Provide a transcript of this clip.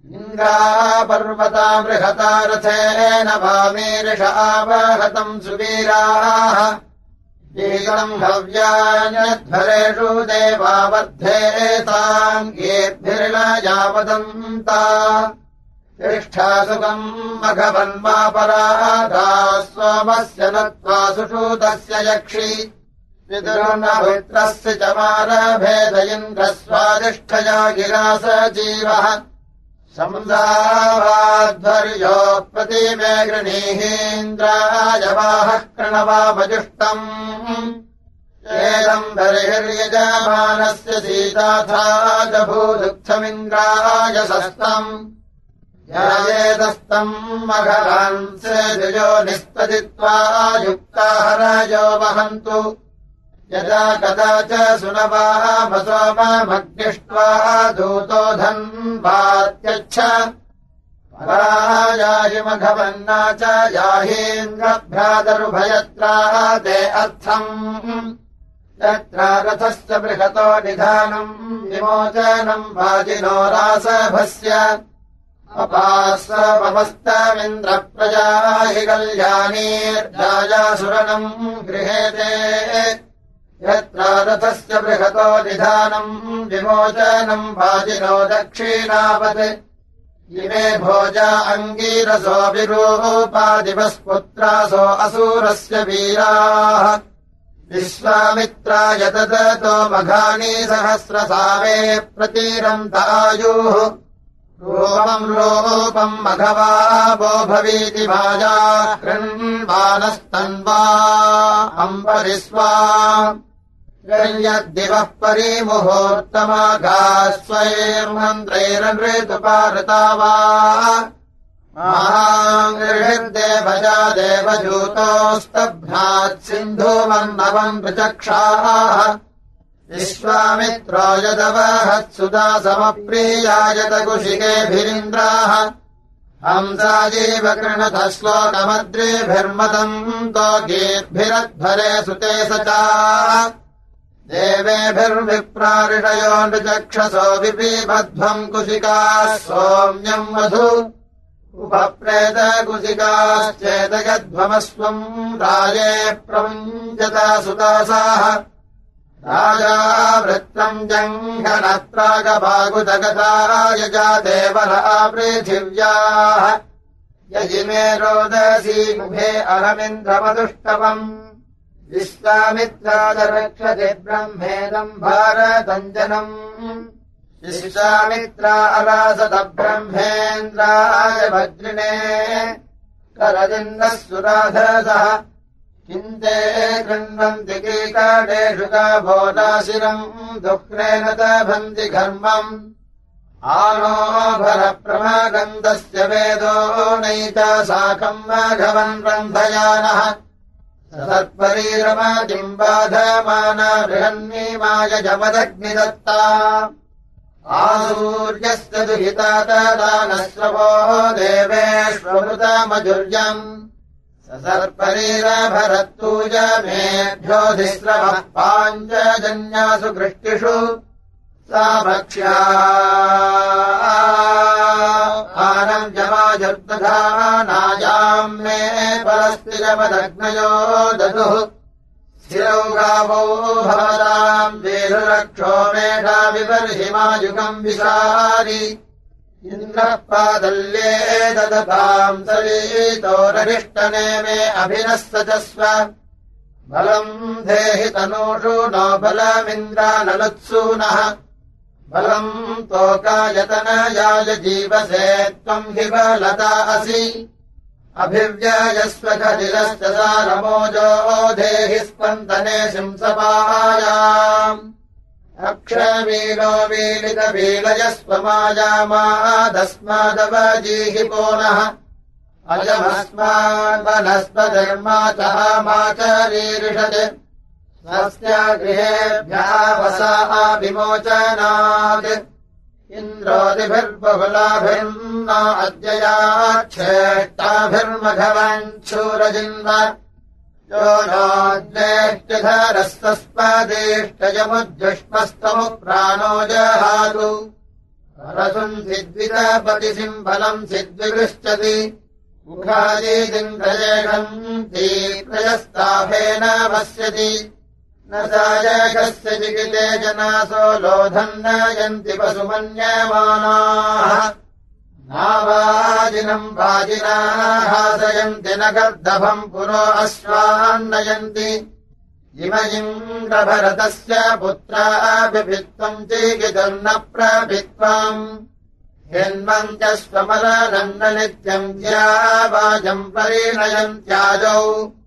इन्द्रा पर्वता बृहता रथेन वामीर्ष आवहतम् सुवीराः ीगम् हव्यान्यध्वरेषु देवावर्धेताम् येद्भिर्न यावदन्ता तिष्ठा सुखम् मघवन्मापराधा सोमस्य नत्वा सुषूतस्य यक्षि पितुर्नभित्रस्य च मारभेद इन्द्रस्वादिष्ठया गिरा स जीवः संसावाध्वर्यो प्रतिमे गृणीहीन्द्रायवाहः कृणवामजुष्टम् एदम् बर्हिर्यजमानस्य सीताथा जभूदुःखमिन्द्राय सस्तम् यायेदस्तम् मघवान् सेजुयो निस्तदित्वा युक्ता हरयो वहन्तु यदा कदा च सुनवामसोममग्निष्ट्वा दूतो धन्वात्यच्छ परायाहि मघवन्ना च याहीन्द्रभ्रातरुभयत्रा ते अर्थम् यत्र रथस्य बृहतो निधानम् विमोचनम् वाजिनो रासभस्य अपास्वमस्तमिन्द्रप्रजा हि कल्याणीर्जायासुरनम् गृहेते यत्र रथस्य बृहतो निधानम् विमोचनम् वाजिनो दक्षिणावत् इमे भोजा अङ्गीरसो विरूपादिवस्पुत्रासो असुरस्य वीराः विश्वामित्राय ददतो मघानि सहस्रसावे प्रतीरन्तायुः रूपम् रूपम् मघवा वो भवीति भाजा कृण्वानस्तन्वा अम्बरिस्वा यद्दिवः परिमुहूर्तमाघास्वैर्मन्त्रैरनृतुपारता वा महाङ्गृहिर्देवजा देवजूतोस्तभ्नात् सिन्धुमन्नवम् प्रचक्षाः विश्वामित्रो यदवहत्सुधा समप्रियायत कुशिकेभिरिन्द्राः हंसाजीव कृणतः श्लोकमद्रिभिर्मतम् तोगीर्भिरध्वरे सुते स च देवेभिर्विप्रारिषयो नृचक्षसो विपीबध्वम् कुशिकाः सौम्यम् मधु उपप्रेत कुशिकाश्चेदयध्वमस्वम् राजे प्रमुञ्चता सुतासाः राजा वृत्तम् जङ्घनत्रागभागुदगता यजा देवरा पृथिव्याः यजिमे रोदसी मुखे अहमिन्द्रमदुष्टवम् विश्वामित्रादरक्षते ब्रह्मेदम् भारतञ्जनम् विश्वामित्रा अरासत ब्रह्मेन्द्राय भद्रिणे करदिन्दः सुराधसः किन्ते कृण्वन्ति कीकाटेषु गाभोदाशिरम् दुःख्रेण तभन्ति घर्मम् आनो भरप्रमागन्धस्य वेदो नैता साकम् माघवन् रन्धयानः सत्परीरमादिम् बाधमाना बृहन्नीमाय जमदग्निदत्ता आसूर्यस्य दुहिता तदानश्रवो देवेष्वमृतमजुर्यम् सर्परीरभरत्तूजमेभ्योऽधिस्रवः पाञ्चजन्यासु कृष्टिषु सा भक्ष्या आनम् जमाजुर्दधानायाम् मे परस्तिरमदग्नयो ददुः स्थिरौ गावौ भवताम् वेरुरक्षो मेधा विबर्हिमायुगम् विसारि इन्द्रः पादल्ये ददताम् सलीतोररिष्टने मे अभिनस्तचस्व बलम् देहि तनूषु नो बलमिन्द्रानलुत्सूनः बलम् तोकायतनयाय जीवसे त्वम् हि बलता असि अभिव्ययस्व खदिलश्च सारमोजो देहि स्पन्दने शिंसपायाम् अक्षवीलो वीलितवीलयस्व मायामादस्मादवजीहि पोनः अजमस्मान्वनस्पतिर्माचः माचरीरिषत् स्वस्य गृहेभ्यः वसा विमोचनात् इन्द्रोदिभिर्बहुलाभिर्न अद्ययाच्छेष्टाभिर्मघवञ्छूरजिन्व यो नोद्वेष्टिधरस्तस्पदेष्टयमुद्युष्मस्तमुप्राणो जहातु परसुम् सिद्वितपतिसिम्बलम् सिद्विगृह्यति मुखादीदिन्द्रयेषम् तीप्रयस्ताफेन पश्यति न सायकस्य चिकिते जनासो लोधम् नयन्ति पशुमन्यमानाः नावाजिनम् वाजिनाः हासयन्ति न गर्दभम् पुरो अश्वान्नयन्ति इमयिन्द्रभरतस्य पुत्राभिभित्त्वम् चीकितुम् न प्रभित्त्वम् हिन्वन्त्यश्वमलनम् न नित्यम् ज्यावाजम् परिणयन्त्याजौ